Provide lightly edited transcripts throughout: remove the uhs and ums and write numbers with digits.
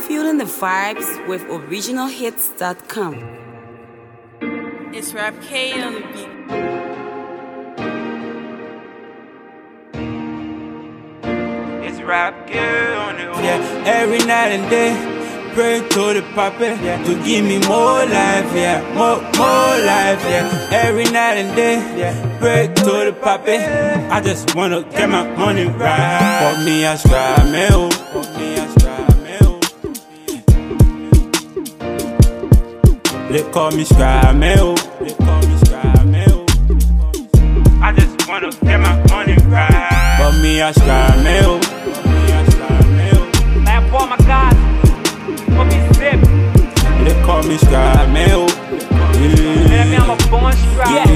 feeling the vibes with originalhits.com. It's Rap K on the beat. It's Rap K on the beat. Yeah, every night and day, pray to the Papa, yeah, to give me more life, yeah, more life, yeah. Every night and day, yeah, pray to the Papa. I just wanna get my money right. For me, I strive, man. For me, I strive, man. They call me Scribe, man. They call me Scribe, man. I just wanna get my money right. For me, I strive, man. Like I bought my God. They call me Scribe, man. I'm a born scribe.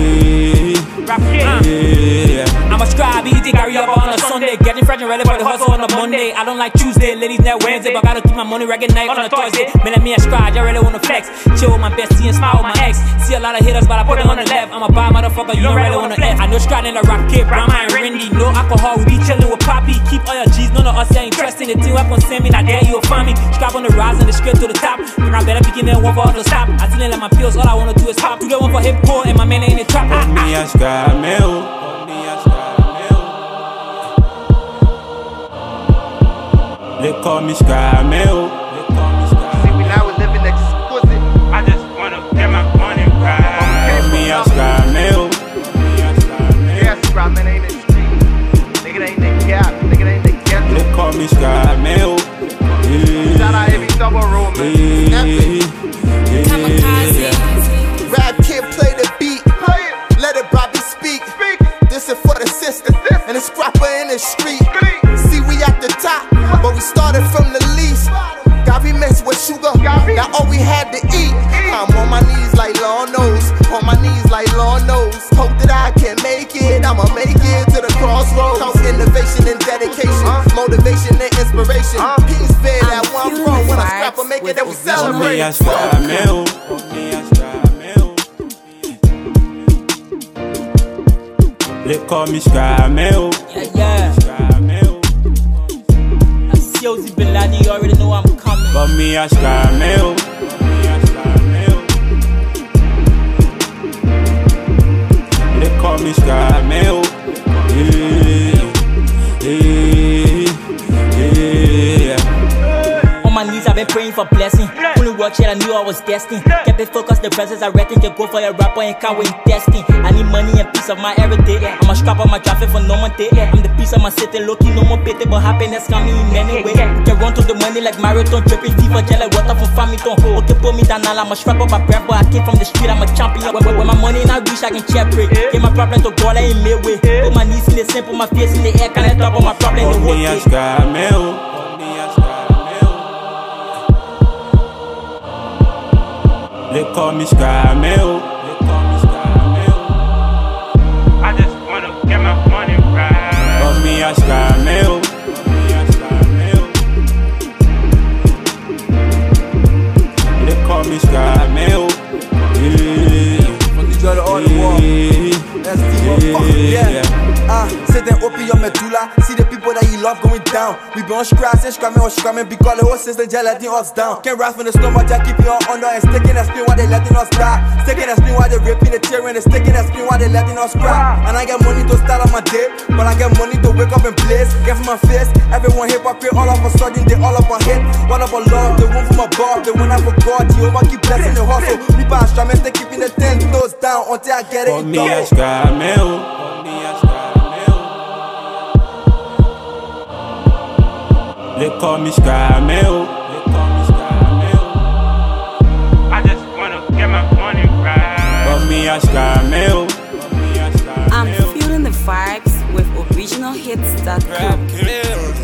I'm a scribe, easy, carry up on a Sunday. Getting fresh and ready for the hustle on a Monday. I don't like Tuesday, ladies net Wednesday, but gotta keep my money ragged night on a Thursday. Man, let me a scribe, I really wanna flex. Chill with my bestie and smile with my ex. See a lot of hitters, but I put them on the left. I'm a bad motherfucker, you don't really wanna flex. I know scribe in the rock kid, Brahma and Randy. No alcohol, we be chillin' with Poppy. Keep all your G's, none of us ain't interesting. The team up on send me, not there you'll find me. Scribe on the rise and the straight to the top. And I better begin there, one for all to stop. I still like my pills, all I wanna do is pop. To get one for hip hop, and my man ain't in the trap. For me, I Scribe, man. For me, I Scribe, man. They call me Scribe, man. See, we now we're living exquisite. I just wanna get my money right. For me, I Scribe, man. Yeah, Scribe, man, ain't in the street. Nigga ain't the gap, nigga ain't the ghetto. They call me Scribe, man. Shout out every double room, man. Rap Kid play the beat. Let it Bobby speak. This is for the sister and the scrapper in the street. See, we at the top, but we started from the least. Got me mixed with sugar, now all we had to eat. I'm on my knees like Lord knows, on my knees like Lord knows. Hope that I can make it, I'ma make it to the crossroads. Count innovation and dedication, motivation and inspiration. Peace fair that one bro, when I scrapper make it, then we celebrate. For me, I Scribe, man. For me, I Scribe, man. They call me Scribe, man. Yeah. I see Ozzy Bin Laden, you already know I'm coming. For me, I Scribe, man. They call me Scribe, man. On my knees, I've been praying for blessing. Couldn't watch it, I knew I was destined. Kept it focused, the presence I reckon can go for a rapper and can't wait testing. I need money and peace of my everyday. I'm a scrap on my traffic for no money. I'm the piece of my city, low-key, no more pity, but happiness coming in any way. Can run to the money like marathon, dripping fever, gel like water from Famington. Okay, put me down now, I'm a scrap up my breath, but I came from the street, I'm a champion. When my money not reach, I can check break. Get my problem to God, I ain't midway. Put my knees in the sand, put my face in the air, can I talk about my problem in the For me, I Scribe, man. They call me Scribe, man. I just wanna get my money right. For me, I Scribe, man. They call me Scribe, man. From New York to all the world. That's sitting opium medulla. See the people that you love going down. We be on scratch and scramming because the whole system just letting us down. Can't rise from the stomach, just keeping on under and sticking that spin while they letting us die. Sticking that spin while they ripping the tearing and sticking that spin while they letting us cry. And I get money to start on my day, but I get money to wake up and blaze. Get from my face, everyone hypocrite, all of a sudden they all up on hit. All up on love, they want from above, they want out for God. Jehovah keep blessing the hustle. People are strumming, they keeping the 10 toes down until I get it. For me, I Scribe, man. They call me Scribe, man. I just wanna get my money right. For me, I Scribe, man. I'm feeling the vibes with originalhits.com.